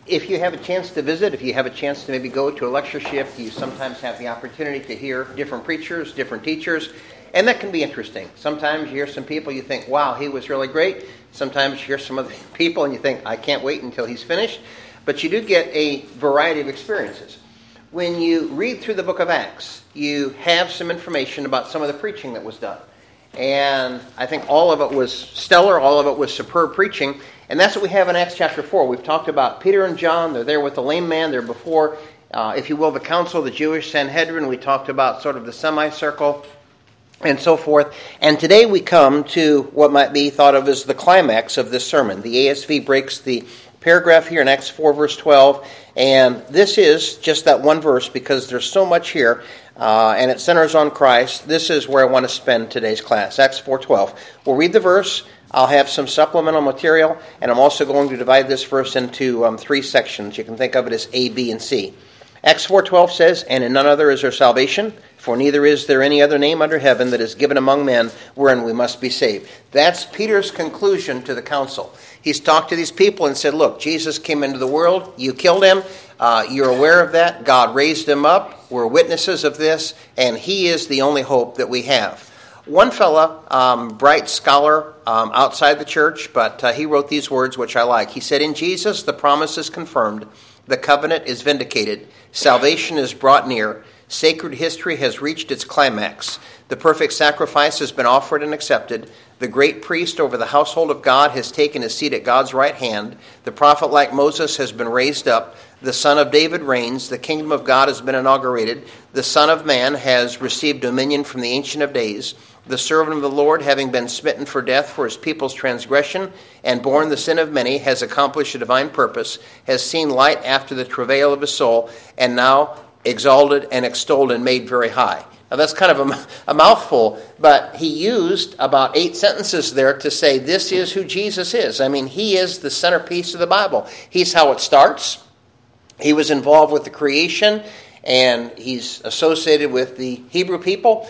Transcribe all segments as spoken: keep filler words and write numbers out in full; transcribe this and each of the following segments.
if you have a chance to visit, if you have a chance to maybe go to a lectureship, you sometimes have the opportunity to hear different preachers, different teachers, and that can be interesting. Sometimes you hear some people, you think, wow, he was really great. Sometimes you hear some other people and you think, I can't wait until he's finished. But you do get a variety of experiences. When you read through the book of Acts, you have some information about some of the preaching that was done. And I think all of it was stellar, all of it was superb preaching. And that's what we have in Acts chapter four. We've talked about Peter and John. They're there with the lame man. They're before, uh, if you will, the council, the Jewish Sanhedrin. We talked about sort of the semicircle and so forth. And today we come to what might be thought of as the climax of this sermon. The A S V breaks the paragraph here in Acts four, verse twelve. And this is just that one verse because there's so much here. Uh, and it centers on Christ. This is where I want to spend today's class, Acts four twelve. We'll read the verse. I'll have some supplemental material, and I'm also going to divide this verse into um, three sections. You can think of it as A, B, and C. Acts four twelve says, "And in none other is there salvation, for neither is there any other name under heaven that is given among men wherein we must be saved." That's Peter's conclusion to the council. He's talked to these people and said, look, Jesus came into the world. You killed him. Uh, you're aware of that. God raised him up. We're witnesses of this. And he is the only hope that we have. One fella, um, bright scholar um, outside the church, but uh, he wrote these words, which I like. He said, "In Jesus, the promise is confirmed. The covenant is vindicated. Salvation is brought near. Sacred history has reached its climax. The perfect sacrifice has been offered and accepted. The great priest over the household of God has taken his seat at God's right hand. The prophet like Moses has been raised up. The Son of David reigns. The kingdom of God has been inaugurated. The Son of Man has received dominion from the Ancient of Days. The servant of the Lord, having been smitten for death for his people's transgression and borne the sin of many, has accomplished a divine purpose, has seen light after the travail of his soul, and now exalted and extolled and made very high." Now that's kind of a, a mouthful, but he used about eight sentences there to say this is who Jesus is. I mean, he is the centerpiece of the Bible. He's how it starts. He was involved with the creation, and he's associated with the Hebrew people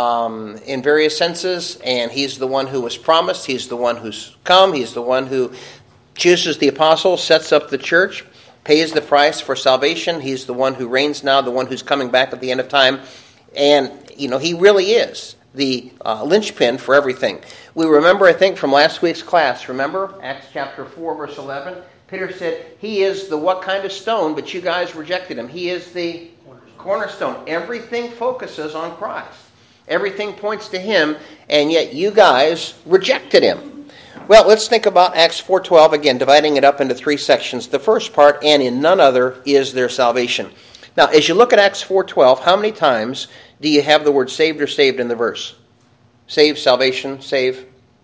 um, in various senses, and he's the one who was promised. He's the one who's come. He's the one who chooses the apostles, sets up the church, pays the price for salvation. He's the one who reigns now, the one who's coming back at the end of time. And, you know, he really is the uh, linchpin for everything. We remember, I think, from last week's class, remember, Acts chapter four, verse eleven, Peter said, he is the what kind of stone, but you guys rejected him. He is the cornerstone. Everything focuses on Christ. Everything points to him, and yet you guys rejected him. Well, let's think about Acts four twelve again, dividing it up into three sections. The first part, "And in none other is there salvation." Now, as you look at Acts four twelve, how many times do you have the word saved or saved in the verse? Save, salvation, save.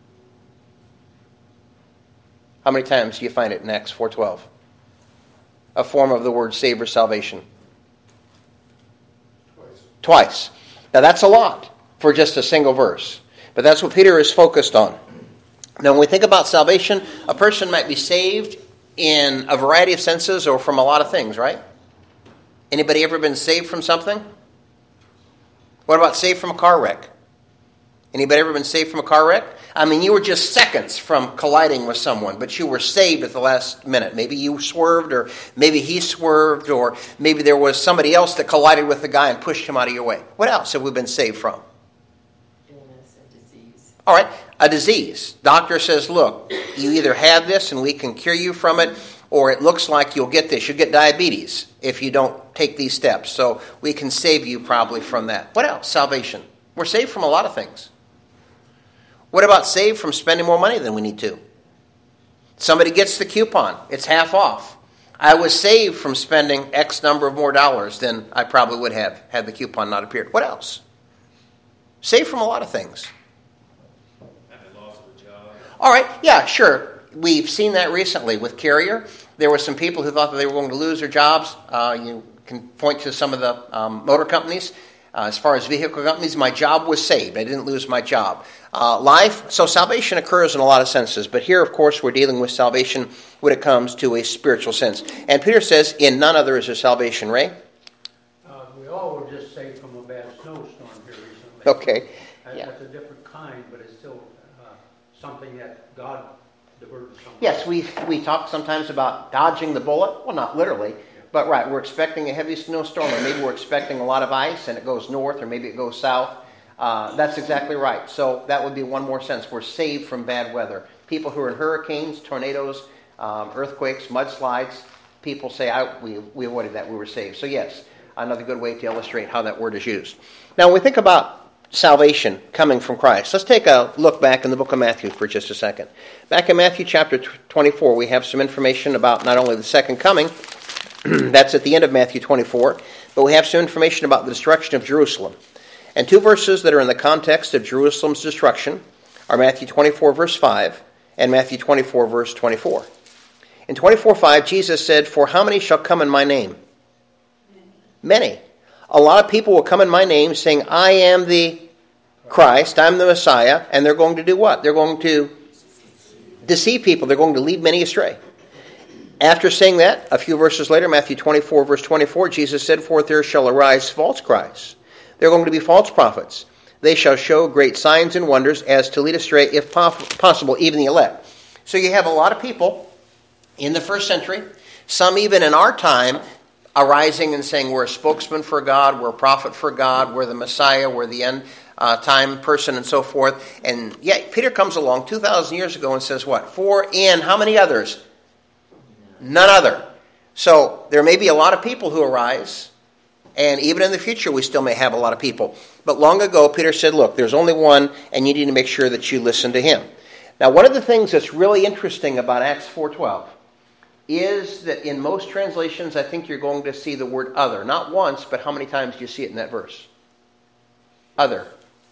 How many times do you find it in Acts four twelve? A form of the word save or salvation. Twice. Twice. Now, that's a lot for just a single verse. But that's what Peter is focused on. Now, when we think about salvation, a person might be saved in a variety of senses or from a lot of things, right? Anybody ever been saved from something? What about saved from a car wreck? Anybody ever been saved from a car wreck? I mean, you were just seconds from colliding with someone, but you were saved at the last minute. Maybe you swerved, or maybe he swerved, or maybe there was somebody else that collided with the guy and pushed him out of your way. What else have we been saved from? Illness, a disease. All right, a disease. Doctor says, look, you either have this and we can cure you from it, or it looks like you'll get this. You'll get diabetes if you don't take these steps. So we can save you probably from that. What else? Salvation. We're saved from a lot of things. What about saved from spending more money than we need to? Somebody gets the coupon. It's half off. I was saved from spending X number of more dollars than I probably would have had the coupon not appeared. What else? Saved from a lot of things. Having lost a job. All right. Yeah, sure. We've seen that recently with Carrier. There were some people who thought that they were going to lose their jobs. Uh, you can point to some of the um, motor companies. Uh, as far as vehicle companies, my job was saved. I didn't lose my job. Uh, life, so salvation occurs in a lot of senses. But here, of course, we're dealing with salvation when it comes to a spiritual sense. And Peter says, in none other is there salvation. Ray? Uh, we all were just saved from a bad snowstorm here recently. Okay. That, Yeah. That's a different kind, but it's still uh, something that God burden somewhere. Yes, we we talk sometimes about dodging the bullet. Well, not literally, but right, we're expecting a heavy snowstorm, or maybe we're expecting a lot of ice, and it goes north, or maybe it goes south. Uh, that's exactly right. So that would be one more sense. We're saved from bad weather. People who are in hurricanes, tornadoes, um, earthquakes, mudslides, people say, I, we, we avoided that, we were saved. So yes, another good way to illustrate how that word is used. Now, when we think about salvation coming from Christ, let's take a look back in the book of Matthew for just a second. Back in Matthew chapter twenty-four, we have some information about not only the second coming, that's at the end of Matthew twenty-four, but we have some information about the destruction of Jerusalem. And two verses that are in the context of Jerusalem's destruction are Matthew twenty-four, verse five, and Matthew twenty-four, verse twenty-four. In twenty-four five, Jesus said, "For how many shall come in my name?" Many. A lot of people will come in my name saying, I am the Christ, I'm the Messiah, and they're going to do what? They're going to deceive people. They're going to lead many astray. After saying that, a few verses later, Matthew twenty-four, verse twenty-four, Jesus said, "For there shall arise false Christs. They're going to be false prophets. They shall show great signs and wonders as to lead astray, if possible, even the elect." So you have a lot of people in the first century, some even in our time, arising and saying, we're a spokesman for God, we're a prophet for God, we're the Messiah, we're the end uh, time person, and so forth. And yet Peter comes along two thousand years ago and says what? For in how many others? None other. So there may be a lot of people who arise, and even in the future we still may have a lot of people. But long ago Peter said, look, there's only one, and you need to make sure that you listen to him. Now, one of the things that's really interesting about Acts four twelve is that in most translations, I think you're going to see the word other. Not once, but how many times do you see it in that verse? Other.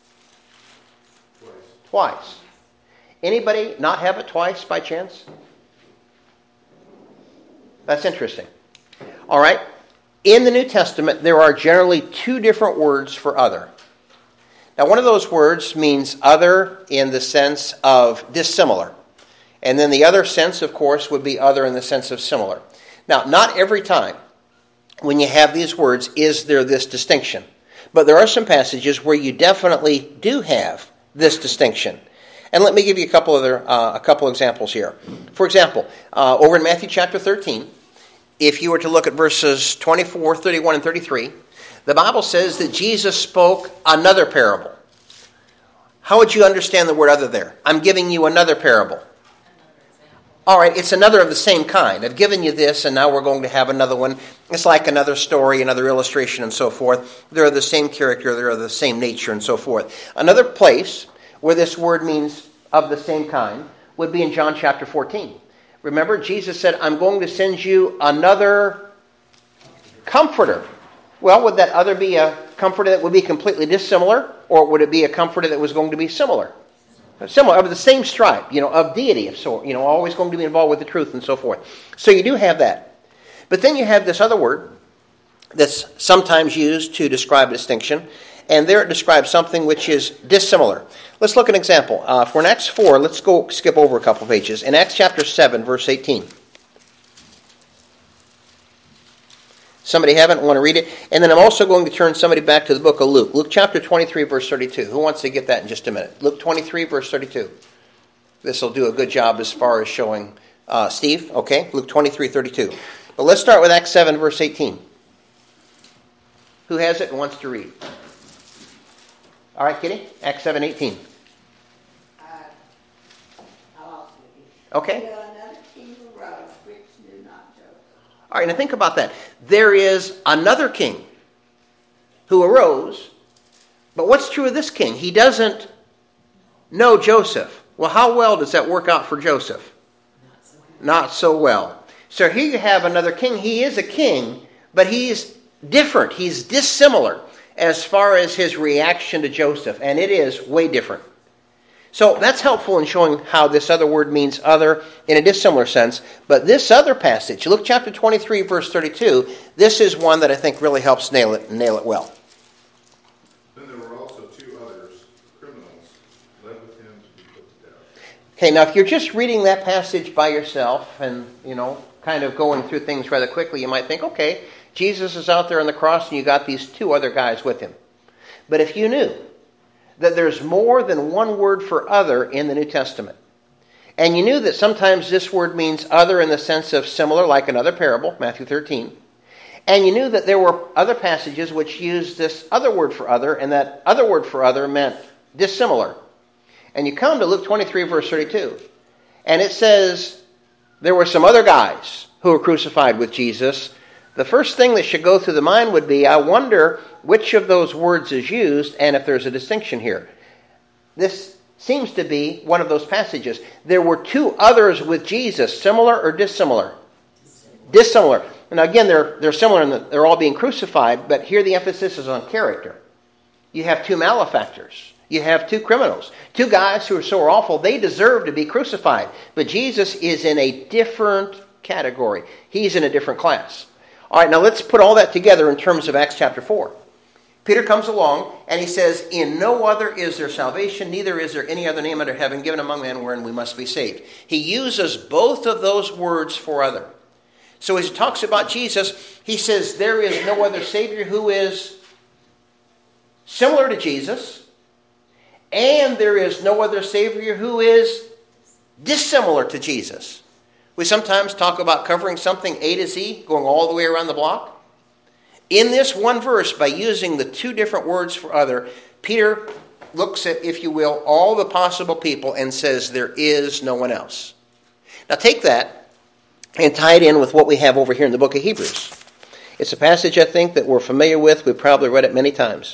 Twice. Twice. Anybody not have it twice by chance? That's interesting. All right. In the New Testament, there are generally two different words for other. Now, one of those words means other in the sense of dissimilar. And then the other sense, of course, would be other in the sense of similar. Now, not every time when you have these words is there this distinction. But there are some passages where you definitely do have this distinction. And let me give you a couple other uh, a couple examples here. For example, uh, over in Matthew chapter thirteen, if you were to look at verses twenty-four, thirty-one, and thirty-three, the Bible says that Jesus spoke another parable. How would you understand the word other there? I'm giving you another parable. All right, it's another of the same kind. I've given you this, and now we're going to have another one. It's like another story, another illustration, and so forth. They're the same character, they're of the same nature, and so forth. Another place where this word means of the same kind would be in John chapter fourteen. Remember, Jesus said, I'm going to send you another comforter. Well, would that other be a comforter that would be completely dissimilar, or would it be a comforter that was going to be similar? Similar, of the same stripe, you know, of deity, of sort, you know, always going to be involved with the truth and so forth. So you do have that. But then you have this other word that's sometimes used to describe a distinction, and there it describes something which is dissimilar. Let's look at an example. Uh, for in Acts four, let's go skip over a couple pages. In Acts chapter seven, verse eighteen. Somebody haven't want to read it? And then I'm also going to turn somebody back to the book of Luke. Luke chapter twenty-three, verse thirty-two. Who wants to get that in just a minute? Luke twenty-three, verse thirty-two. This will do a good job as far as showing uh, Steve. Okay, Luke twenty-three, thirty-two. But let's start with Acts seven, verse eighteen. Who has it and wants to read? All right, Kitty? Acts seven, eighteen. Uh, I'll also read. Okay. Till another king arose, which knew not Joseph. All right, now think about that. There is another king who arose, but what's true of this king? He doesn't know Joseph. Well, how well does that work out for Joseph? Not so good. Not so well. So here you have another king. He is a king, but he's different. He's dissimilar as far as his reaction to Joseph, and it is way different. So that's helpful in showing how this other word means other in a dissimilar sense. But this other passage, Luke chapter twenty-three, verse thirty-two, this is one that I think really helps nail it and nail it well. Then there were also two others, criminals, led with him to be put to death. Okay, now if you're just reading that passage by yourself and, you know, kind of going through things rather quickly, you might think, okay, Jesus is out there on the cross and you got these two other guys with him. But if you knew that there's more than one word for other in the New Testament, And you knew that sometimes this word means other in the sense of similar, like another parable, Matthew thirteen. And you knew that there were other passages which used this other word for other, and that other word for other meant dissimilar. And you come to Luke twenty-three, verse thirty-two. And it says, there were some other guys who were crucified with Jesus. The first thing that should go through the mind would be, I wonder which of those words is used and if there's a distinction here. This seems to be one of those passages. There were two others with Jesus, similar or dissimilar? Dissimilar. Dissimilar. And again, they're, they're similar in that they're all being crucified, but here the emphasis is on character. You have two malefactors. You have two criminals. Two guys who are so awful, they deserve to be crucified. But Jesus is in a different category. He's in a different class. All right, now let's put all that together in terms of Acts chapter four. Peter comes along and he says, in no other is there salvation, neither is there any other name under heaven given among men wherein we must be saved. He uses both of those words for other. So as he talks about Jesus, he says there is no other Savior who is similar to Jesus, and there is no other Savior who is dissimilar to Jesus. We sometimes talk about covering something A to Z, going all the way around the block. In this one verse, by using the two different words for other, Peter looks at, if you will, all the possible people and says there is no one else. Now take that and tie it in with what we have over here in the book of Hebrews. It's a passage, I think, that we're familiar with. We've probably read it many times.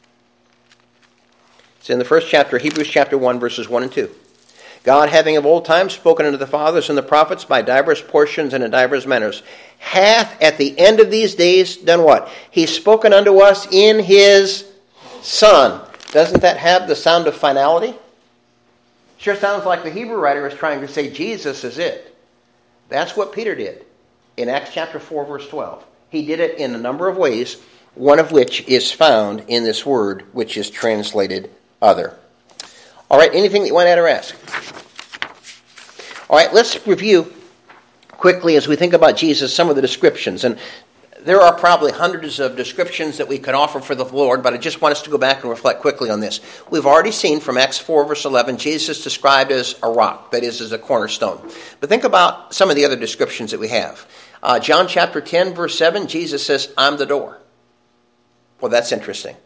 It's in the first chapter, Hebrews chapter one, verses one and two. God, having of old time spoken unto the fathers and the prophets by divers portions and in divers manners, hath at the end of these days done what? He's spoken unto us in his Son. Doesn't that have the sound of finality? Sure sounds like the Hebrew writer is trying to say Jesus is it. That's what Peter did in Acts chapter four, verse twelve. He did it in a number of ways, one of which is found in this word, which is translated other. All right, anything that you want to add or ask? All right, let's review quickly as we think about Jesus some of the descriptions. And there are probably hundreds of descriptions that we could offer for the Lord, but I just want us to go back and reflect quickly on this. We've already seen from Acts four, verse eleven, Jesus described as a rock, that is, as a cornerstone. But think about some of the other descriptions that we have. Uh, John chapter ten, verse seven, Jesus says, I'm the door. Well, that's interesting.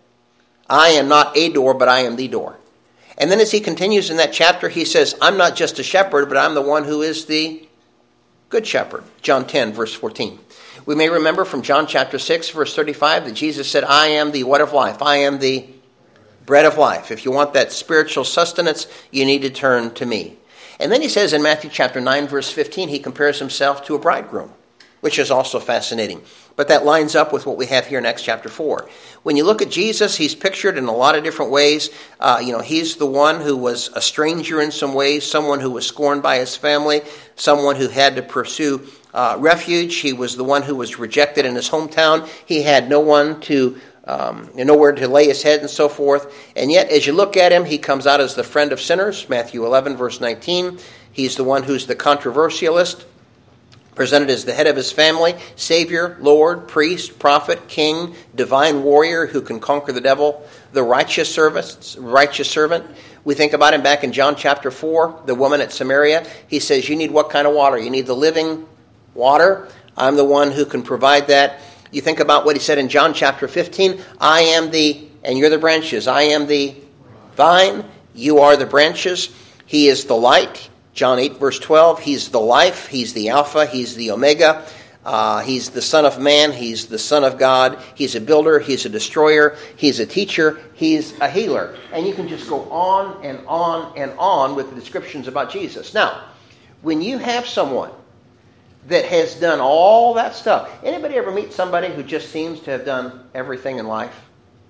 I am not a door, but I am the door. And then as he continues in that chapter, he says, I'm not just a shepherd, but I'm the one who is the good shepherd. John ten, verse fourteen. We may remember from John chapter six, verse thirty-five, that Jesus said, I am the what of life? I am the bread of life. If you want that spiritual sustenance, you need to turn to me. And then he says in Matthew chapter nine, verse fifteen, he compares himself to a bridegroom, which is also fascinating. But that lines up with what we have here in Acts chapter four. When you look at Jesus, he's pictured in a lot of different ways. Uh, you know, he's the one who was a stranger in some ways, someone who was scorned by his family, someone who had to pursue uh, refuge. He was the one who was rejected in his hometown. He had no one to, um, nowhere to lay his head and so forth. And yet, as you look at him, he comes out as the friend of sinners, Matthew eleven, verse nineteen. He's the one who's the controversialist, presented as the head of his family, Savior, Lord, priest, prophet, king, divine warrior who can conquer the devil, the righteous servant. Righteous servant. We think about him back in John chapter four, the woman at Samaria. He says, you need what kind of water? You need the living water. I'm the one who can provide that. You think about what he said in John chapter fifteen, I am the, and you're the branches. I am the vine. You are the branches. He is the light. John eight, verse twelve, he's the life, he's the Alpha, he's the Omega, uh, he's the Son of Man, he's the Son of God, he's a builder, he's a destroyer, he's a teacher, he's a healer. And you can just go on and on and on with the descriptions about Jesus. Now, when you have someone that has done all that stuff, anybody ever meet somebody who just seems to have done everything in life?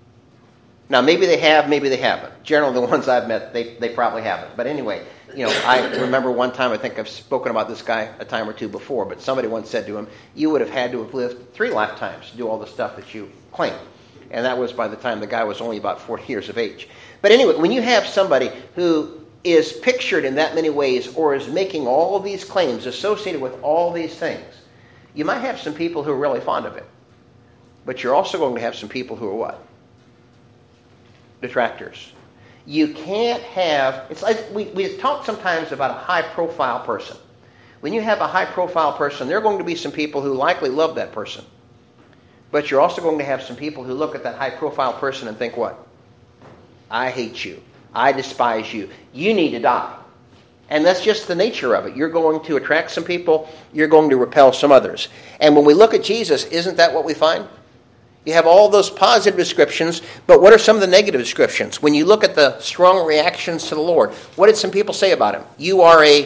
Now, maybe they have, maybe they haven't. Generally, the ones I've met, they, they probably haven't. But anyway, you know, I remember one time, I think I've spoken about this guy a time or two before, but somebody once said to him, you would have had to have lived three lifetimes to do all the stuff that you claim. And that was by the time the guy was only about forty years of age. But anyway, when you have somebody who is pictured in that many ways or is making all of these claims associated with all these things, you might have some people who are really fond of it. But you're also going to have some people who are what? Detractors. You can't have, it's like we, we talk sometimes about a high-profile person. When you have a high-profile person, there are going to be some people who likely love that person. But you're also going to have some people who look at that high-profile person and think, what? I hate you. I despise you. You need to die. And that's just the nature of it. You're going to attract some people. You're going to repel some others. And when we look at Jesus, isn't that what we find? You have all those positive descriptions, but what are some of the negative descriptions? When you look at the strong reactions to the Lord, what did some people say about him? You are a...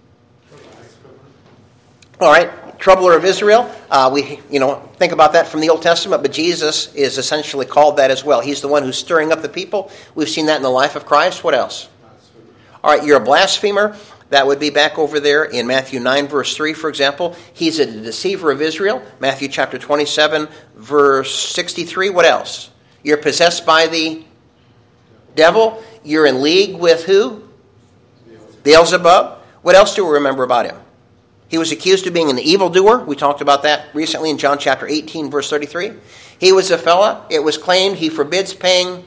All right, troubler of Israel. Uh, we, you know, think about that from the Old Testament, but Jesus is essentially called that as well. He's the one who's stirring up the people. We've seen that in the life of Christ. What else? All right, you're a blasphemer. That would be back over there in Matthew nine, verse three, for example. He's a deceiver of Israel. Matthew chapter twenty-seven, verse sixty-three. What else? You're possessed by the devil. You're in league with who? Beelzebub. What else do we remember about him? He was accused of being an evildoer. We talked about that recently in John chapter eighteen, verse thirty-three. He was a fella. It was claimed he forbids paying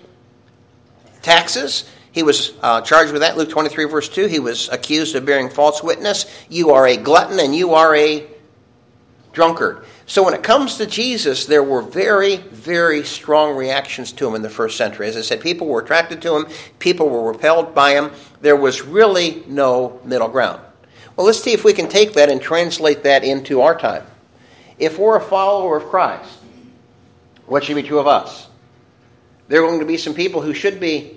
taxes. He was uh, charged with that. Luke twenty-three, verse two. He was accused of bearing false witness. You are a glutton and you are a drunkard. So when it comes to Jesus, there were very, very strong reactions to him in the first century. As I said, people were attracted to him. People were repelled by him. There was really no middle ground. Well, let's see if we can take that and translate that into our time. If we're a follower of Christ, what should be true of us? There are going to be some people who should be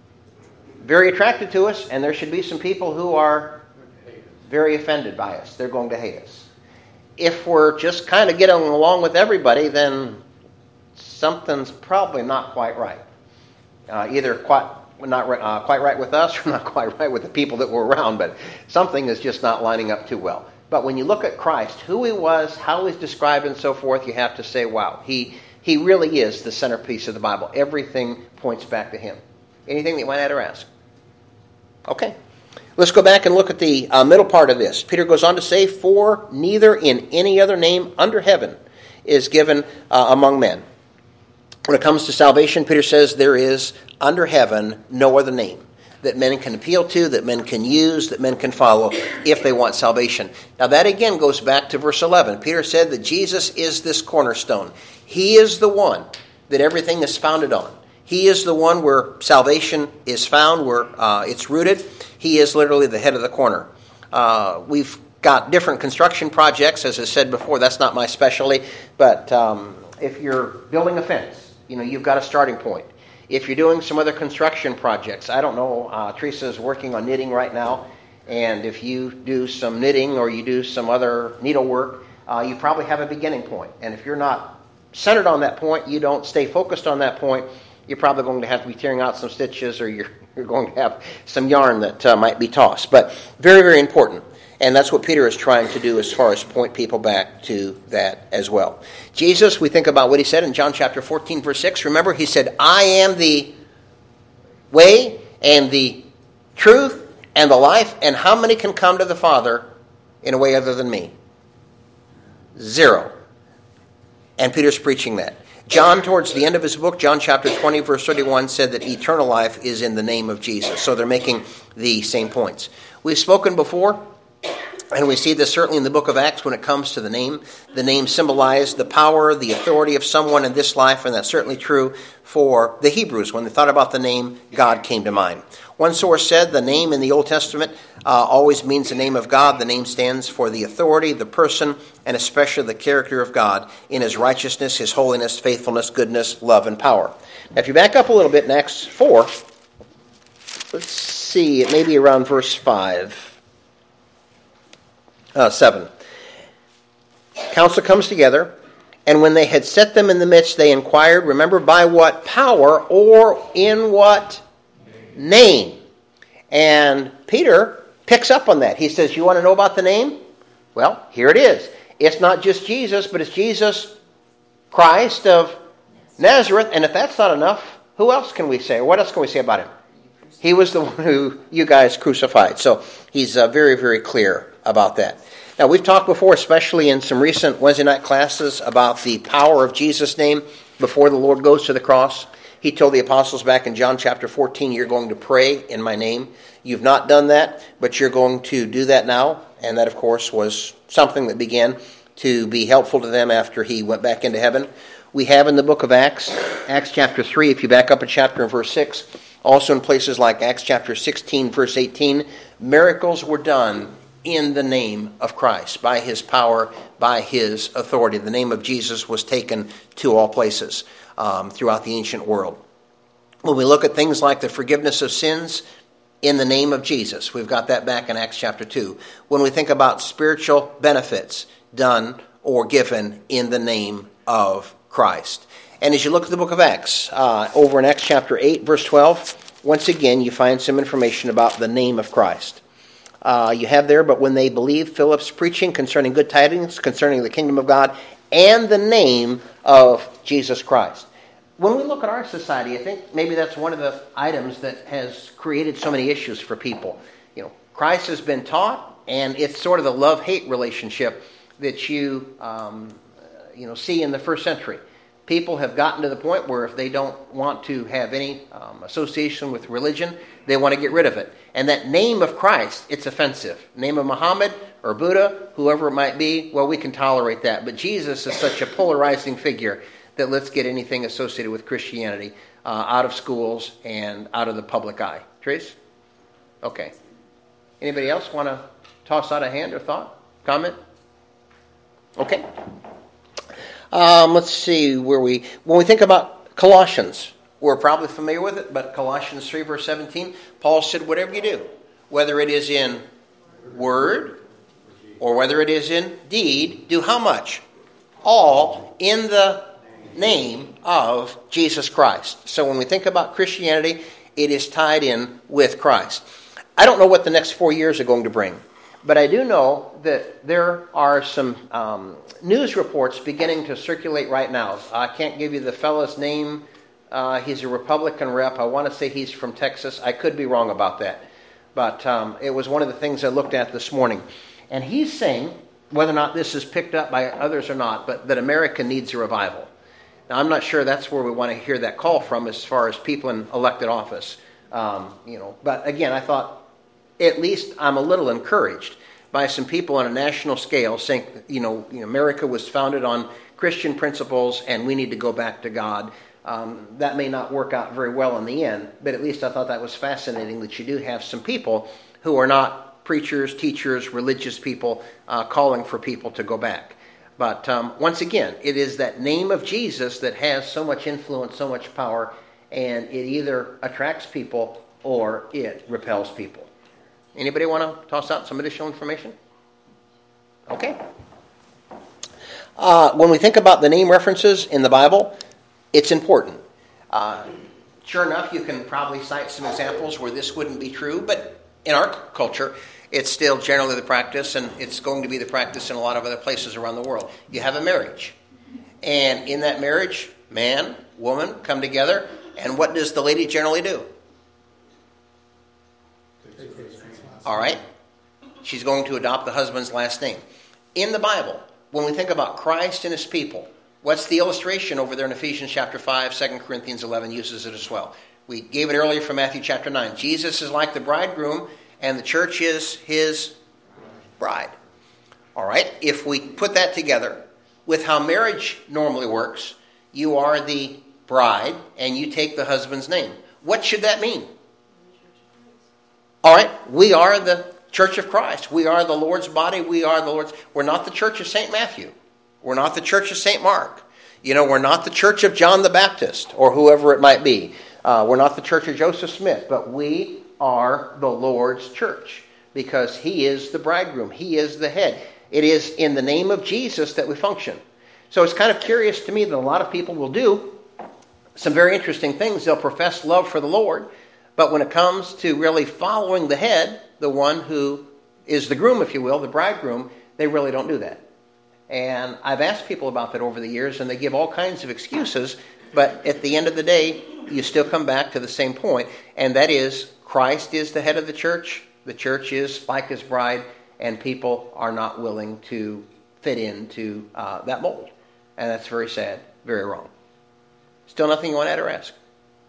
very attracted to us, and there should be some people who are very offended by us. They're going to hate us. If we're just kind of getting along with everybody, then something's probably not quite right. Uh, either quite not uh, quite right with us or not quite right with the people that we're around, but something is just not lining up too well. But when you look at Christ, who he was, how he's described and so forth, you have to say, wow, he, he really is the centerpiece of the Bible. Everything points back to him. Anything that you might add or ask? Okay. Let's go back and look at the uh, middle part of this. Peter goes on to say, for neither in any other name under heaven is given uh, among men. When it comes to salvation, Peter says there is under heaven no other name that men can appeal to, that men can use, that men can follow if they want salvation. Now that again goes back to verse eleven. Peter said that Jesus is this cornerstone. He is the one that everything is founded on. He is the one where salvation is found, where uh, it's rooted. He is literally the head of the corner. Uh, we've got different construction projects. As I said before, that's not my specialty. But um, if you're building a fence, you know, you've got a starting point. If you're doing some other construction projects, I don't know, uh, Teresa is working on knitting right now. And if you do some knitting or you do some other needlework, uh, you probably have a beginning point. And if you're not centered on that point, you don't stay focused on that point, you're probably going to have to be tearing out some stitches, or you're, you're going to have some yarn that uh, might be tossed. But very, very important. And that's what Peter is trying to do as far as point people back to that as well. Jesus, we think about what he said in John chapter fourteen, verse six. Remember, he said, I am the way and the truth and the life. And how many can come to the Father in a way other than me? Zero. And Peter's preaching that. John, towards the end of his book, John chapter twenty, verse thirty-one, said that eternal life is in the name of Jesus. So they're making the same points. We've spoken before, and we see this certainly in the book of Acts when it comes to the name. The name symbolized the power, the authority of someone in this life, and that's certainly true for the Hebrews. When they thought about the name, God came to mind. One source said the name in the Old Testament uh, always means the name of God. The name stands for the authority, the person, and especially the character of God in his righteousness, his holiness, faithfulness, goodness, love, and power. Now, if you back up a little bit in Acts four, let's see, it may be around verse five. Uh, seven. Council comes together, and when they had set them in the midst, they inquired, remember, by what power or in what name? And Peter picks up on that. He says, you want to know about the name? Well, here it is. It's not just Jesus, but it's Jesus Christ of Nazareth. And if that's not enough, who else can we say? Or what else can we say about him? He was the one who you guys crucified. So he's uh, very, very clear about that. Now, we've talked before, especially in some recent Wednesday night classes, about the power of Jesus' name before the Lord goes to the cross. He told the apostles back in John chapter fourteen, you're going to pray in my name. You've not done that, but you're going to do that now. And that, of course, was something that began to be helpful to them after he went back into heaven. We have in the book of Acts, Acts chapter three, if you back up a chapter in verse six, also in places like Acts chapter sixteen, verse eighteen, miracles were done in the name of Christ, by his power, by his authority. The name of Jesus was taken to all places um, throughout the ancient world. When we look at things like the forgiveness of sins in the name of Jesus, we've got that back in Acts chapter two. When we think about spiritual benefits done or given in the name of Christ. And as you look at the book of Acts, uh, over in Acts chapter eight, verse twelve, once again you find some information about the name of Christ. Uh, you have there, but when they believed Philip's preaching concerning good tidings, concerning the kingdom of God, and the name of Jesus Christ. When we look at our society, I think maybe that's one of the items that has created so many issues for people. You know, Christ has been taught, and it's sort of the love-hate relationship that you, um, you know, see in the first century. People have gotten to the point where if they don't want to have any um, association with religion, they want to get rid of it. And that name of Christ, it's offensive. Name of Muhammad or Buddha, whoever it might be, well, we can tolerate that. But Jesus is such a polarizing figure that let's get anything associated with Christianity uh, out of schools and out of the public eye. Trace? Okay. Anybody else want to toss out a hand or thought? Comment? Okay. Um, let's see where we... When we think about Colossians, we're probably familiar with it, but Colossians three, verse seventeen, Paul said, whatever you do, whether it is in word or whether it is in deed, do how much? All in the name of Jesus Christ. So when we think about Christianity, it is tied in with Christ. I don't know what the next four years are going to bring, but I do know that there are some um, news reports beginning to circulate right now. I can't give you the fellow's name. Uh, he's a Republican rep. I want to say he's from Texas. I could be wrong about that. But um, it was one of the things I looked at this morning. And he's saying, whether or not this is picked up by others or not, but that America needs a revival. Now, I'm not sure that's where we want to hear that call from as far as people in elected office. Um, you know, but again, I thought at least I'm a little encouraged by some people on a national scale saying, you know, you know America was founded on Christian principles and we need to go back to God. Um, that may not work out very well in the end, but at least I thought that was fascinating that you do have some people who are not preachers, teachers, religious people uh, calling for people to go back. But um, once again, it is that name of Jesus that has so much influence, so much power, and it either attracts people or it repels people. Anybody want to toss out some additional information? Okay. Uh, when we think about the name references in the Bible, it's important. Uh, sure enough, you can probably cite some examples where this wouldn't be true, but in our culture, it's still generally the practice, and it's going to be the practice in a lot of other places around the world. You have a marriage, and in that marriage, man, woman come together, and what does the lady generally do? All right? She's going to adopt the husband's last name. In the Bible, when we think about Christ and his people, what's the illustration over there in Ephesians chapter five, Second Corinthians eleven uses it as well. We gave it earlier from Matthew chapter nine. Jesus is like the bridegroom, and the church is his bride. All right? If we put that together with how marriage normally works, you are the bride, and you take the husband's name. What should that mean? All right? We are the church of Christ. We are the Lord's body. We are the Lord's... We're not the church of Saint Matthew. We're not the church of Saint Mark. You know, we're not the church of John the Baptist or whoever it might be. Uh, we're not the church of Joseph Smith, but we are the Lord's church because he is the bridegroom. He is the head. It is in the name of Jesus that we function. So it's kind of curious to me that a lot of people will do some very interesting things. They'll profess love for the Lord, but when it comes to really following the head, the one who is the groom, if you will, the bridegroom, they really don't do that. And I've asked people about that over the years, and they give all kinds of excuses, but at the end of the day, you still come back to the same point, and that is Christ is the head of the church, the church is like his bride, and people are not willing to fit into uh, that mold. And that's very sad, very wrong. Still nothing you want to add or ask?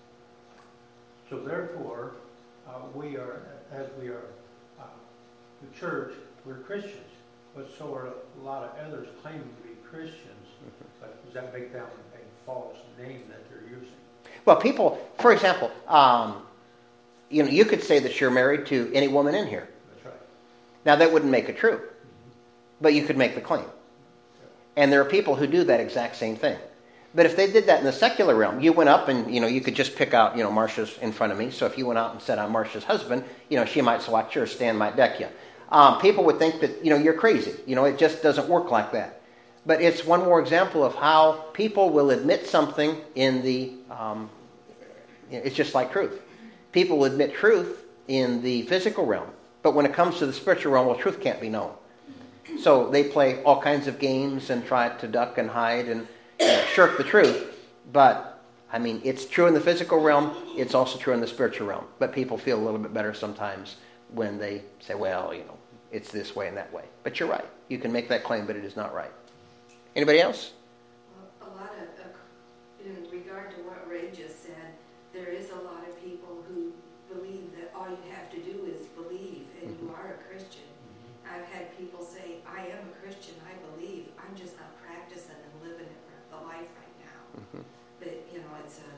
So therefore, uh, we are, as we are uh, the church, we're Christians. But so are a lot of others claiming to be Christians. But does that make them a false name that they're using? Well, people, for example, um, you know, you could say that you're married to any woman in here. That's right. Now, that wouldn't make it true. But you could make the claim. And there are people who do that exact same thing. But if they did that in the secular realm, you went up and, you know, you could just pick out, you know, Marcia's in front of me. So if you went out and said, I'm Marcia's husband, you know, she might swat yours, Stan might deck you. Um, people would think that, you know, you're crazy. You know, it just doesn't work like that. But it's one more example of how people will admit something in the, um, it's just like truth. People will admit truth in the physical realm. But when it comes to the spiritual realm, well, truth can't be known. So they play all kinds of games and try to duck and hide and you know, shirk the truth. But, I mean, it's true in the physical realm. It's also true in the spiritual realm. But people feel a little bit better sometimes when they say, well, you know, it's this way and that way. But you're right. You can make that claim, but it is not right. Anybody else? Well, a lot of, uh, in regard to what Ray just said, there is a lot of people who believe that all you have to do is believe, and mm-hmm. you are a Christian. Mm-hmm. I've had people say, I am a Christian, I believe, I'm just not practicing and living it, the life right now. Mm-hmm. But, you know, it's, um,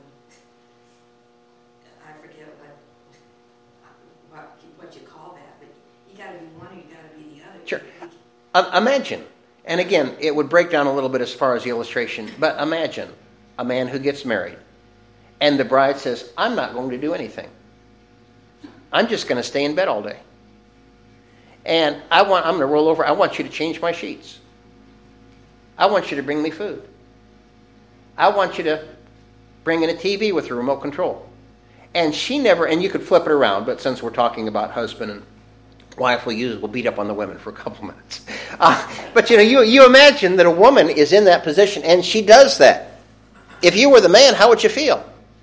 I forget what, what, what you call that, but you got to be one or you got to be the other. Sure. Uh, imagine, and again, it would break down a little bit as far as the illustration, but imagine a man who gets married, and the bride says, I'm not going to do anything. I'm just going to stay in bed all day. And I want, I'm going to roll over. I want you to change my sheets. I want you to bring me food. I want you to bring in a T V with a remote control. And she never, and you could flip it around, but since we're talking about husband and wife, we'll use, we'll beat up on the women for a couple minutes. Uh, but you know, you, you imagine that a woman is in that position and she does that. If you were the man, how would you feel?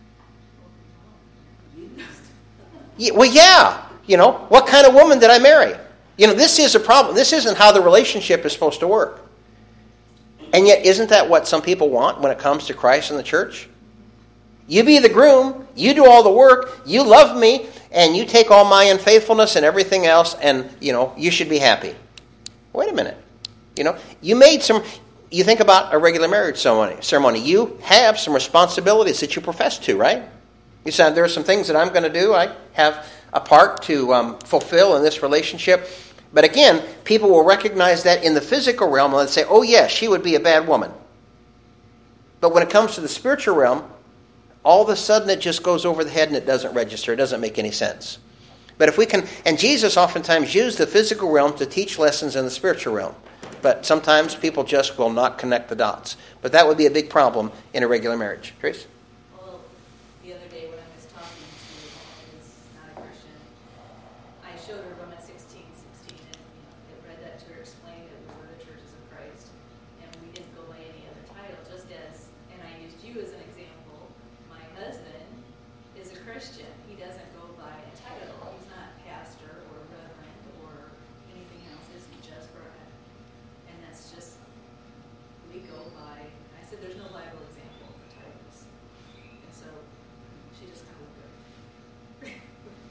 Yeah, well, yeah. You know, what kind of woman did I marry? You know, this is a problem. This isn't how the relationship is supposed to work. And yet, isn't that what some people want when it comes to Christ and the church? You be the groom, you do all the work, you love me, and you take all my unfaithfulness and everything else, and, you know, you should be happy. Wait a minute. You know, you made some, you think about a regular marriage ceremony. ceremony. You have some responsibilities that you profess to, right? You said, there are some things that I'm going to do. I have a part to um, fulfill in this relationship. But again, people will recognize that in the physical realm and they'll say, oh, yeah, she would be a bad woman. But when it comes to the spiritual realm, all of a sudden it just goes over the head and it doesn't register. It doesn't make any sense. But if we can, and Jesus oftentimes used the physical realm to teach lessons in the spiritual realm. But sometimes people just will not connect the dots. But that would be a big problem in a regular marriage. Trace? Well, the other day when I was talking to a woman who's not a Christian, I showed her Romans sixteen sixteen, and you know, I read that to her, explained it was for the churches of Christ, and we didn't go by any other title, just as, and I used you as an example. My husband is a Christian. He doesn't go by a title. He's not pastor or reverend or anything else. It's just bride. And that's just, we go by, I said there's no Bible example for titles. And so she just kind of looked at it.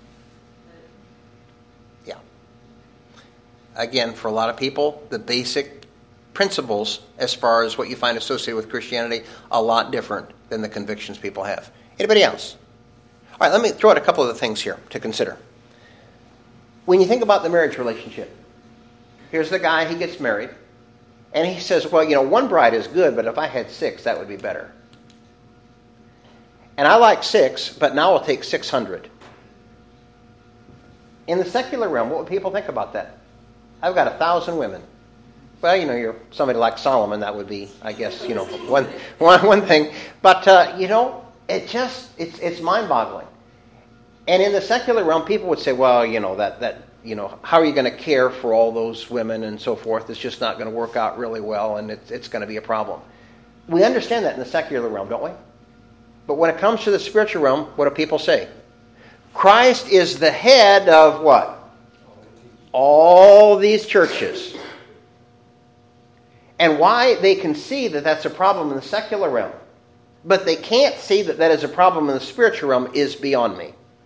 But, Yeah. Again, for a lot of people, the basic principles as far as what you find associated with Christianity, a lot different than the convictions people have. Anybody else? All right, let me throw out a couple of the things here to consider. When you think about the marriage relationship, here's the guy, he gets married, and he says, well, you know, one bride is good, but if I had six, that would be better. And I like six, but now I'll take six hundred. In the secular realm, what would people think about that? I've got a thousand women. Well, you know, you're somebody like Solomon, that would be, I guess, you know, one, one, one thing. But, uh, you know, it just, it's, it's mind-boggling. And in the secular realm, people would say, well, you know, that, that you know, how are you going to care for all those women and so forth? It's just not going to work out really well, and it's, it's going to be a problem. We understand that in the secular realm, don't we? But when it comes to the spiritual realm, what do people say? Christ is the head of what? All these churches. And why they can see that that's a problem in the secular realm, but they can't see that that is a problem in the spiritual realm is beyond me.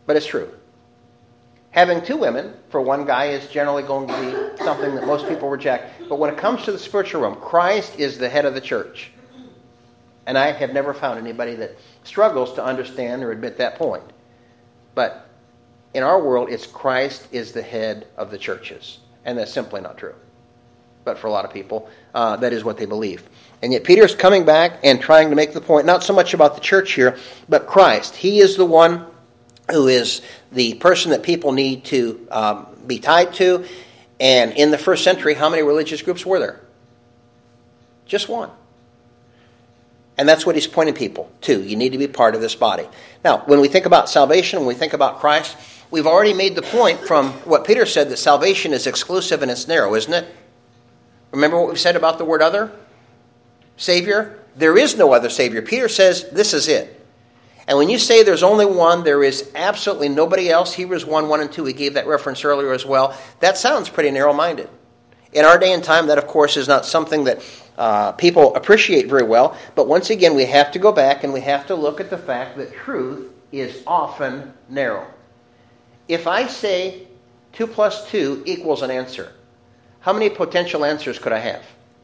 but it's true. Having two women for one guy is generally going to be something that most people reject. But when it comes to the spiritual realm, Christ is the head of the church. And I have never found anybody that struggles to understand or admit that point. But in our world, it's Christ is the head of the churches. And that's simply not true. But for a lot of people, uh, that is what they believe. And yet Peter's coming back and trying to make the point, not so much about the church here, but Christ. He is the one who is the person that people need to um, be tied to. And in the first century, how many religious groups were there? Just one. And that's what he's pointing people to. You need to be part of this body. Now, when we think about salvation, when we think about Christ, we've already made the point from what Peter said that salvation is exclusive and it's narrow, isn't it? Remember what we said about the word other? Savior? There is no other Savior. Peter says this is it. And when you say there's only one, there is absolutely nobody else. Hebrews one, one and two, we gave that reference earlier as well. That sounds pretty narrow-minded. In our day and time, that, of course, is not something that uh, people appreciate very well. But once again, we have to go back and we have to look at the fact that truth is often narrow. If I say two plus two equals an answer, how many potential answers could I have?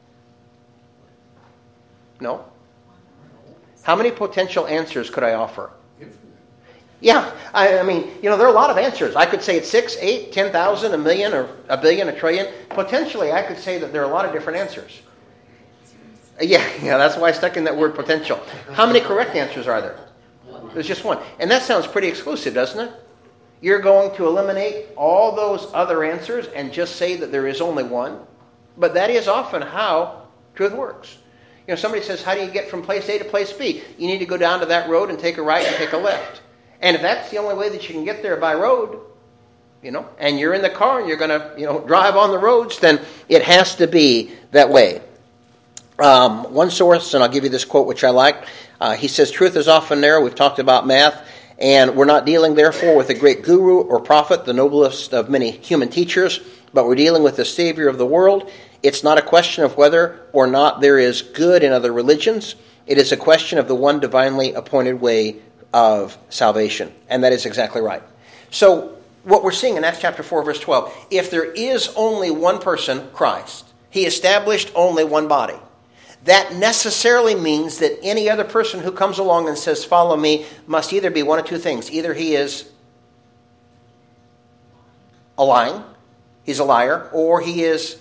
No? How many potential answers could I offer? Yeah, I, I mean, you know, there are a lot of answers. I could say it's six, eight, ten thousand, a million, or a billion, a trillion. Potentially, I could say that there are a lot of different answers. Yeah, yeah, that's why I stuck in that word potential. How many correct answers are there? There's just one. And that sounds pretty exclusive, doesn't it? You're going to eliminate all those other answers and just say that there is only one. But that is often how truth works. You know, somebody says, how do you get from place A to place B? You need to go down to that road and take a right and take a left. And if that's the only way that you can get there by road, you know, and you're in the car and you're going to, you know, drive on the roads, then it has to be that way. Um, one source, and I'll give you this quote, which I like. Uh, he says, truth is often narrow. We've talked about math. And we're not dealing, therefore, with a great guru or prophet, the noblest of many human teachers, but we're dealing with the Savior of the world. It's not a question of whether or not there is good in other religions. It is a question of the one divinely appointed way of salvation. And that is exactly right. So what we're seeing in Acts chapter four, verse twelve, if there is only one person, Christ, he established only one body. That necessarily means that any other person who comes along and says, follow me, must either be one of two things. Either he is a lying, he's a liar, or he is,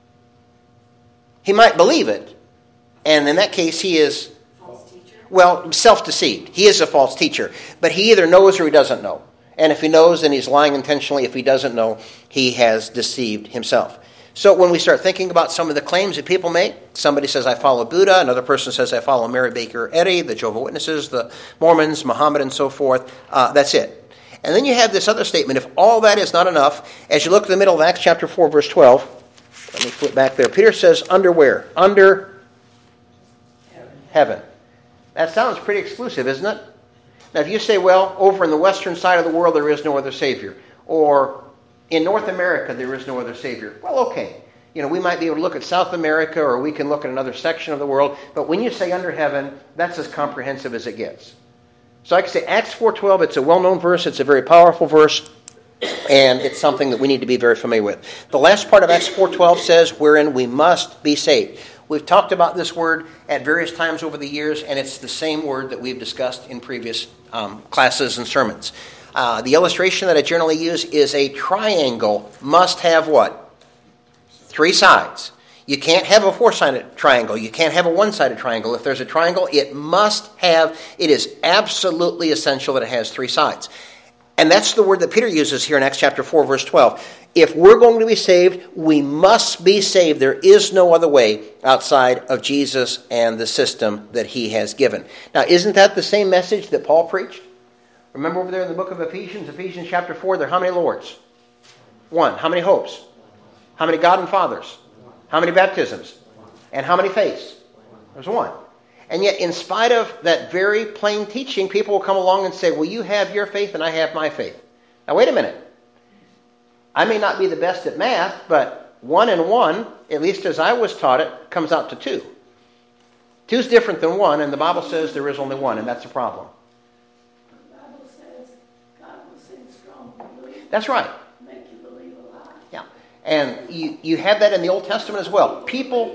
he might believe it, and in that case he is, False teacher? well, self-deceived. He is a false teacher, but he either knows or he doesn't know. And if he knows, then he's lying intentionally. If he doesn't know, he has deceived himself. So when we start thinking about some of the claims that people make, somebody says, I follow Buddha, another person says, I follow Mary Baker Eddy, the Jehovah's Witnesses, the Mormons, Muhammad, and so forth. Uh, that's it. And then you have this other statement, if all that is not enough, as you look at the middle of Acts chapter four, verse twelve, let me flip back there. Peter says, under where? Under heaven. heaven. That sounds pretty exclusive, isn't it? Now, if you say, well, over in the western side of the world, there is no other Savior, or in North America, there is no other Savior. Well, okay. You know, we might be able to look at South America, or we can look at another section of the world. But when you say under heaven, that's as comprehensive as it gets. So I can say Acts four twelve, it's a well-known verse. It's a very powerful verse. And it's something that we need to be very familiar with. The last part of Acts four twelve says, wherein we must be saved. We've talked about this word at various times over the years, and it's the same word that we've discussed in previous um, classes and sermons. Uh, the illustration that I generally use is a triangle must have what? Three sides. You can't have a four-sided triangle. You can't have a one-sided triangle. If there's a triangle, it must have, it is absolutely essential that it has three sides. And that's the word that Peter uses here in Acts chapter four, verse twelve. If we're going to be saved, we must be saved. There is no other way outside of Jesus and the system that he has given. Now, isn't that the same message that Paul preached? Remember over there in the book of Ephesians, Ephesians chapter four, there are how many Lords? One. How many hopes? How many God and Fathers? How many baptisms? And how many faiths? There's one. And yet, in spite of that very plain teaching, people will come along and say, well, you have your faith and I have my faith. Now, wait a minute. I may not be the best at math, but one and one, at least as I was taught it, comes out to two. Two is different than one, and the Bible says there is only one, and that's a problem. The Bible says God will send That's right. Make you believe a lie. Yeah. And you, you have that in the Old Testament as well. People...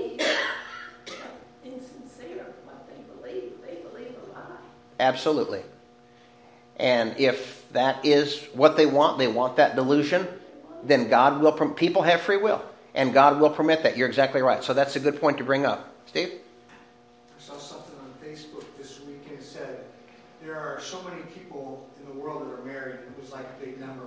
Insincere what they believe. They believe a lie. Absolutely. And if that is what they want, they want that delusion, then God will... People have free will. And God will permit that. You're exactly right. So that's a good point to bring up. Steve? I saw something on Facebook this week and it said there are so many people in the world that are married, and it was like a big number.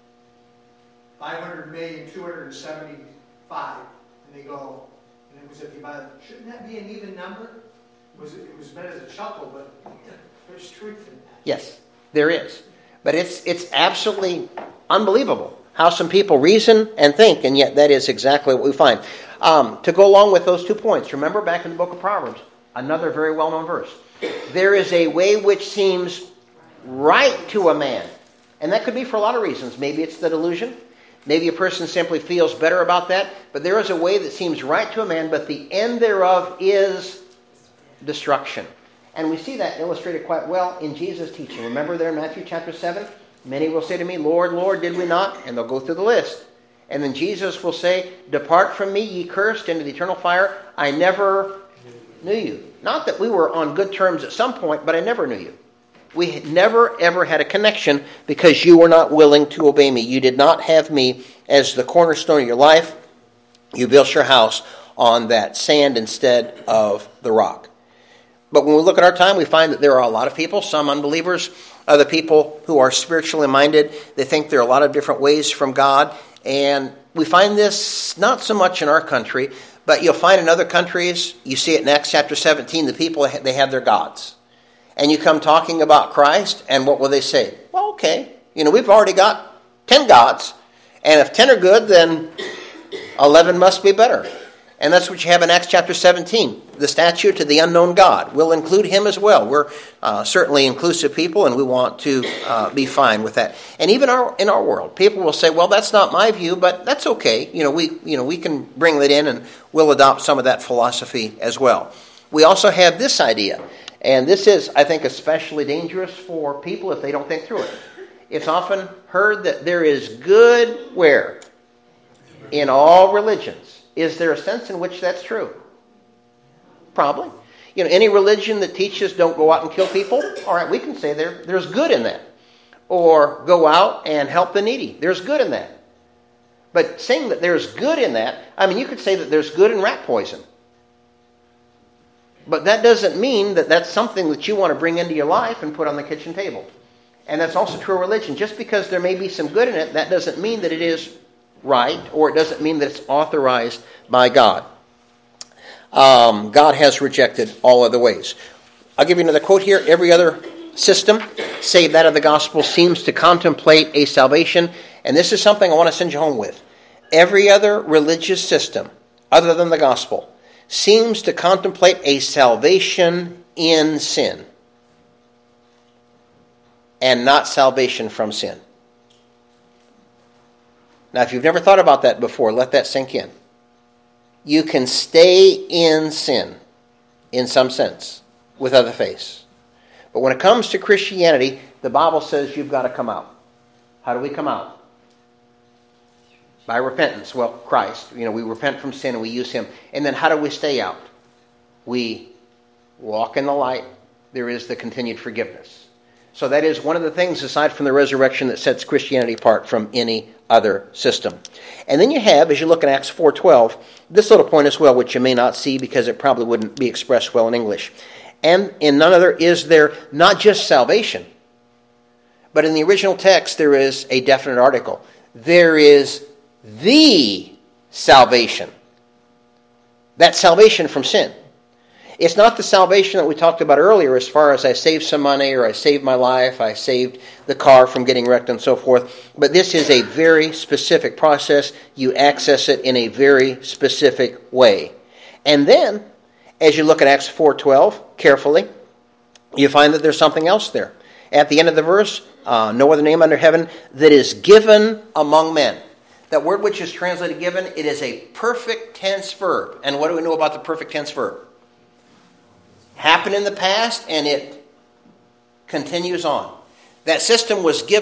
five hundred million, two hundred seventy-five. And they go, and it was if you buy, shouldn't that be an even number? It was, it was meant as a chuckle, but there's truth in that. Yes, there is. But it's it's absolutely unbelievable how some people reason and think, and yet that is exactly what we find. Um, to go along with those two points, remember back in the book of Proverbs, another very well-known verse. There is a way which seems right to a man. And that could be for a lot of reasons. Maybe it's the delusion. Maybe a person simply feels better about that. But there is a way that seems right to a man, but the end thereof is destruction. And we see that illustrated quite well in Jesus' teaching. Remember there in Matthew chapter seven? Many will say to me, Lord, Lord, did we not? And they'll go through the list. And then Jesus will say, depart from me, ye cursed, into the eternal fire. I never knew you. Not that we were on good terms at some point, but I never knew you. We never, ever had a connection because you were not willing to obey me. You did not have me as the cornerstone of your life. You built your house on that sand instead of the rock. But when we look at our time, we find that there are a lot of people, some unbelievers, other people who are spiritually minded. They think there are a lot of different ways from God. And we find this not so much in our country, but you'll find in other countries, you see it in Acts chapter seventeen, the people, they have their gods. And you come talking about Christ, and what will they say? Well, okay, you know, we've already got ten gods. And if ten are good, then eleven must be better. And that's what you have in Acts chapter seventeen. The statue to the unknown God. We'll include him as well. We're uh, certainly inclusive people, and we want to uh, be fine with that. And even our, in our world, people will say, well, that's not my view, but that's okay. You know, we, you know, we can bring that in, and we'll adopt some of that philosophy as well. We also have this idea, and this is, I think, especially dangerous for people if they don't think through it. It's often heard that there is good where? In all religions. Is there a sense in which that's true? Probably. You know, any religion that teaches don't go out and kill people, all right, we can say there, there's good in that. Or go out and help the needy. There's good in that. But saying that there's good in that, I mean, you could say that there's good in rat poison. But that doesn't mean that that's something that you want to bring into your life and put on the kitchen table. And that's also true of religion. Just because there may be some good in it, that doesn't mean that it is right, or it doesn't mean that it's authorized by God. Um, God has rejected all other ways. I'll give you another quote here. Every other system, save that of the gospel, seems to contemplate a salvation. And this is something I want to send you home with. Every other religious system, other than the gospel, seems to contemplate a salvation in sin and not salvation from sin. Now, if you've never thought about that before, let that sink in. You can stay in sin, in some sense, with other faiths. But when it comes to Christianity, the Bible says you've got to come out. How do we come out? By repentance. Well, Christ. You know, we repent from sin and we use him. And then how do we stay out? We walk in the light. There is the continued forgiveness. So that is one of the things, aside from the resurrection, that sets Christianity apart from any other system. And then you have, as you look at Acts four twelve, this little point as well, which you may not see because it probably wouldn't be expressed well in English. And in none other is there not just salvation, but in the original text there is a definite article. There is the salvation. That's salvation from sin. It's not the salvation that we talked about earlier as far as I saved some money or I saved my life, I saved the car from getting wrecked and so forth. But this is a very specific process. You access it in a very specific way. And then, as you look at Acts four twelve carefully, you find that there's something else there. At the end of the verse, uh, no other name under heaven that is given among men. That word which is translated given, it is a perfect tense verb. And what do we know about the perfect tense verb? Happened in the past and it continues on. That system was given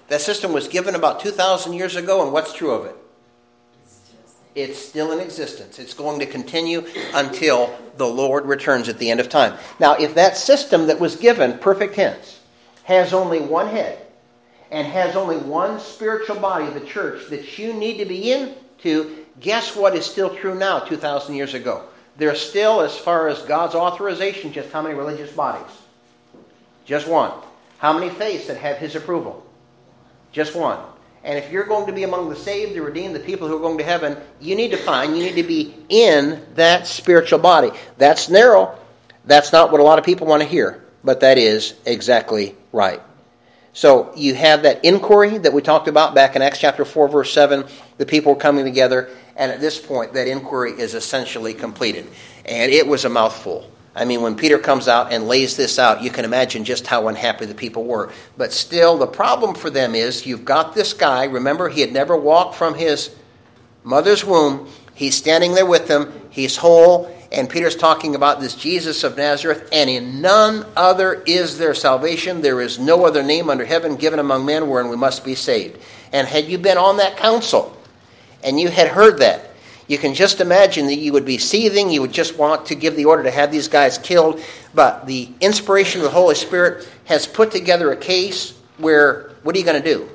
That system was given about two thousand years ago, and what's true of it? It's still in existence. It's going to continue until the Lord returns at the end of time. Now, if that system that was given, perfect tense, has only one head and has only one spiritual body, the church, that you need to be into, guess what is still true now two thousand years ago? There's still, as far as God's authorization, just how many religious bodies? Just one. How many faiths that have His approval? Just one. And if you're going to be among the saved, the redeemed, the people who are going to heaven, you need to find, you need to be in that spiritual body. That's narrow. That's not what a lot of people want to hear. But that is exactly right. So you have that inquiry that we talked about back in Acts chapter four, verse seven. The people were coming together. And at this point, that inquiry is essentially completed. And it was a mouthful. I mean, when Peter comes out and lays this out, you can imagine just how unhappy the people were. But still, the problem for them is you've got this guy. Remember, he had never walked from his mother's womb. He's standing there with them. He's whole. And Peter's talking about this Jesus of Nazareth. And in none other is there salvation. There is no other name under heaven given among men wherein we must be saved. And had you been on that council and you had heard that, you can just imagine that you would be seething. You would just want to give the order to have these guys killed. But the inspiration of the Holy Spirit has put together a case where, what are you going to do?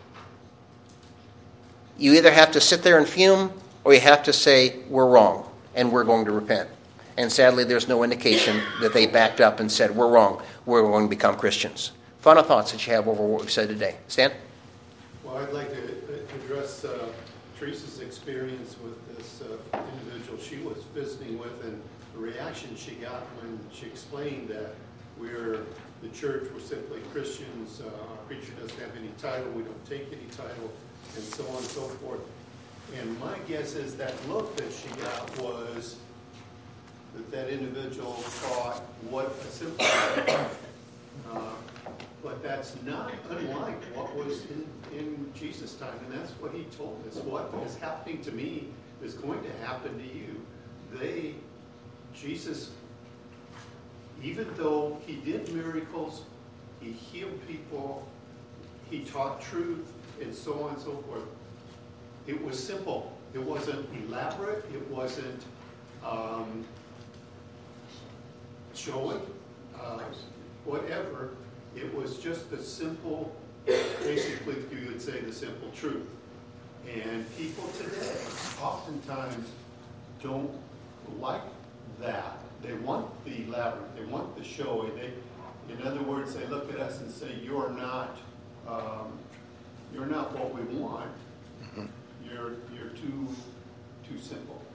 You either have to sit there and fume, or you have to say, we're wrong, and we're going to repent. And sadly, there's no indication that they backed up and said, we're wrong, we're going to become Christians. Final thoughts that you have over what we've said today. Stan? Well, I'd like to address uh, Teresa's experience with this uh, individual she was visiting with, and the reaction she got when she explained that we're the church, we're simply Christians, uh, our preacher doesn't have any title, we don't take any title, and so on and so forth. And my guess is that look that she got was that that individual thought, what a simple uh, but that's not unlike what was in, in Jesus' time, and that's what he told us. What is happening to me is going to happen to you. They, Jesus, even though he did miracles, he healed people, he taught truth, and so on and so forth. It was simple. It wasn't elaborate. It wasn't um, showy, uh, whatever. It was just the simple, basically you would say the simple truth. And people today oftentimes don't like that. They want the elaborate, they want the showy. They, in other words, they look at us and say, you're not, um, you're not what we want. You're, you're too, too simple.